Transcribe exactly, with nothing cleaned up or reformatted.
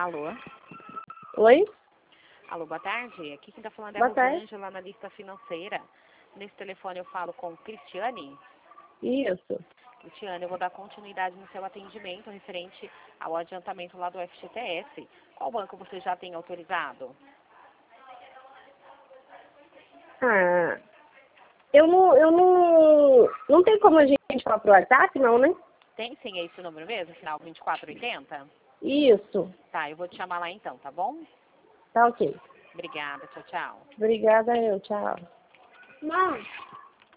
Alô? Oi? Alô, boa tarde. Aqui quem está falando é Boa a tarde. Rosângela, analista financeira. Nesse telefone eu falo com Cristiane. Isso. Cristiane, eu vou dar continuidade no seu atendimento referente ao adiantamento lá do F G T S. Qual banco você já tem autorizado? Ah, eu não, eu não, não tem como a gente falar pro WhatsApp, não, né? Tem sim, é esse o número mesmo, final vinte e quatro oitenta? Isso. Tá, eu vou te chamar lá então, tá bom? Tá ok. Obrigada, tchau, tchau. Obrigada, eu. Tchau. Mãe.